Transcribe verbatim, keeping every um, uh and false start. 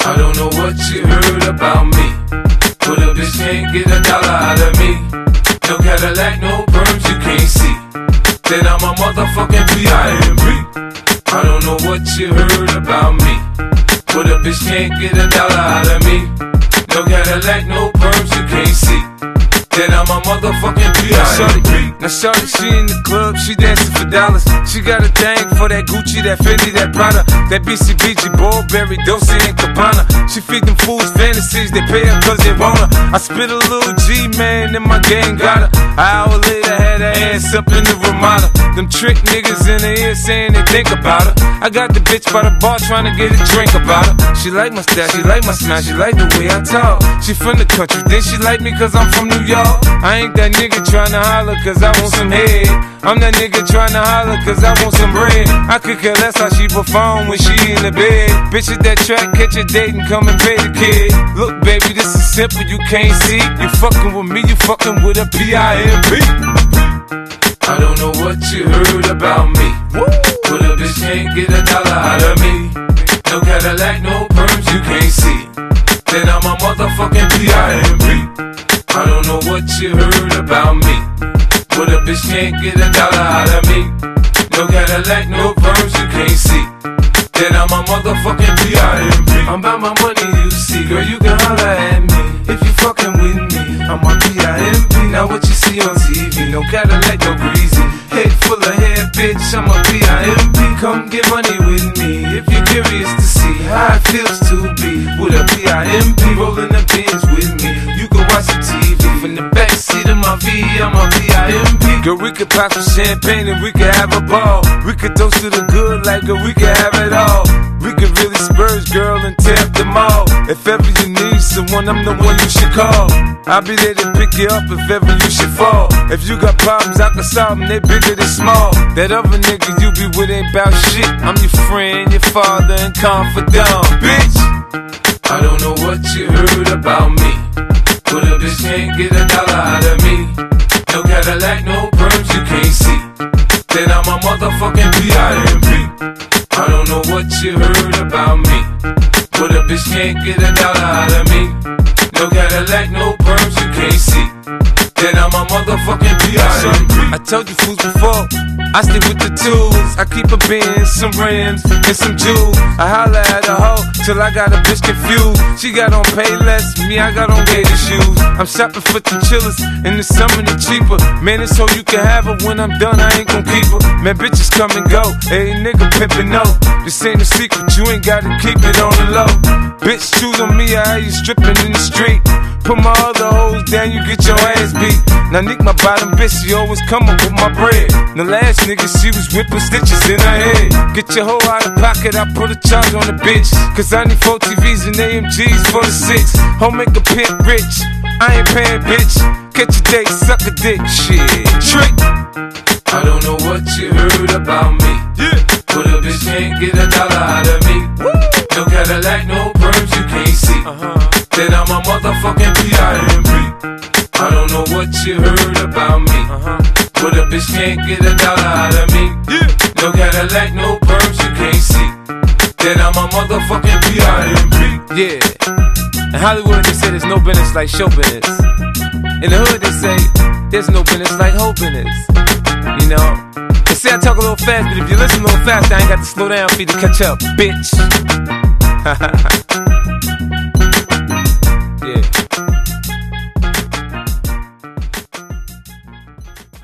I don't know what you heard about me, but a bitch can't get a dollar out of me. No Cadillac, no perms you can't see. Then I'm a motherfucking P I M P. I don't know what you heard about me, but a bitch can't get a dollar out of me. No Cadillac, no perms you can't see. Then I'm a motherfucking P I M P. Now shorty, she in the club, she dancing for dollars. She got a thing for that Gucci, that Fendi, that Prada, that B C B G, Burberry, Dolce and Gabbana. She feed them fools fantasies, they pay her cause they want her. I spit a little G, man, and my gang got her. An hour later, had her ass up in the Ramada. Them trick niggas in the ear saying they think about her. I got the bitch by the bar trying to get a drink about her. She like my style, she like my smile, she like the way I talk. She from the country, then she like me cause I'm from New York. I ain't that nigga tryna holler cause I want some head. I'm that nigga tryna holler cause I want some bread. I could care less how she perform when she in the bed. Bitch at that track, catch a date and come and pay the kid. Look baby, this is simple, you can't see. You fucking with me, you fucking with a P I M P. I don't know what you heard about me, but a bitch can't get a dollar out of me. No Cadillac, no perms you can't see. Then I'm a motherfucking P I M P. I don't know what you heard about me, but a bitch can't get a dollar out of me. No Cadillac, no perms you can't see. Then I'm a motherfucking P I M P. I'm about my money, you see, girl, you can holler at me if you fucking with me. I'm a P I M P. Now what you see on T V, no Cadillac, no greasy. Head full of hair, bitch, I'm a P I M P. Come get money with me if you're curious to see how it feels to be with a P I M P. Rolling the bins with me, you can watch the T V from the backseat of my V. I'm a P I M P. Girl, we could pop some champagne and we could have a ball. We could toast to the good like girl, we could have it all. We could really spurge, girl, and tear up them all. If ever you need someone, I'm the one you should call. I'll be there to pick you up if ever you should fall. If you got problems, I can solve them, they bigger than small. That other nigga you be with ain't bout shit. I'm your friend, your father, and confidant, bitch. I don't know what you heard about me, but a bitch can't get a dollar out of me. No Cadillac, no perms you can't see. Then I'm a motherfucking P I M P. I don't know what you heard about me, but a bitch can't get a dollar out of me. No Cadillac, no perms you can't see. Then I'm a motherfucking P I M P. I told you fools before, I stick with the tools. I keep a Benz, some rims, and some jewels. I holla at a hoe till I got a bitch confused. She got on Payless, me I got on gator shoes. I'm shopping for the chillers, in the summer they cheaper. Man, it's so you can have her, when I'm done I ain't gon' keep her. Man, bitches come and go, hey nigga pimpin' no. This ain't a secret, you ain't gotta keep it on the low. Bitch, choose on me, I you stripping in the street. Put my other hoes down, you get your ass beat. Now Nick, my bottom bitch, she always come up with my bread. The last nigga, she was whipping stitches in her head. Get your hoe out of pocket, I put a charge on the bitch. Cause I need four T Vs and A M Gs for the six. Home make a pimp rich, I ain't paying bitch. Catch a date, suck a dick, shit, trick. I don't know what you heard about me, Yeah. but a bitch can't get a dollar out of me. Woo. No Cadillac, no perms you can't see. Uh-huh. Then I'm a motherfucking P I M P. I don't know what you heard about me, Uh-huh. but a bitch can't get a dollar out of me. Yeah. No Cadillac, no perms you can't see. Then I'm a motherfucking P I M P. Yeah. In Hollywood they say there's no business like show business. In the hood they say there's no business like hoe business. You know, they say I talk a little fast, but if you listen a little fast, I ain't got to slow down for you to catch up, bitch.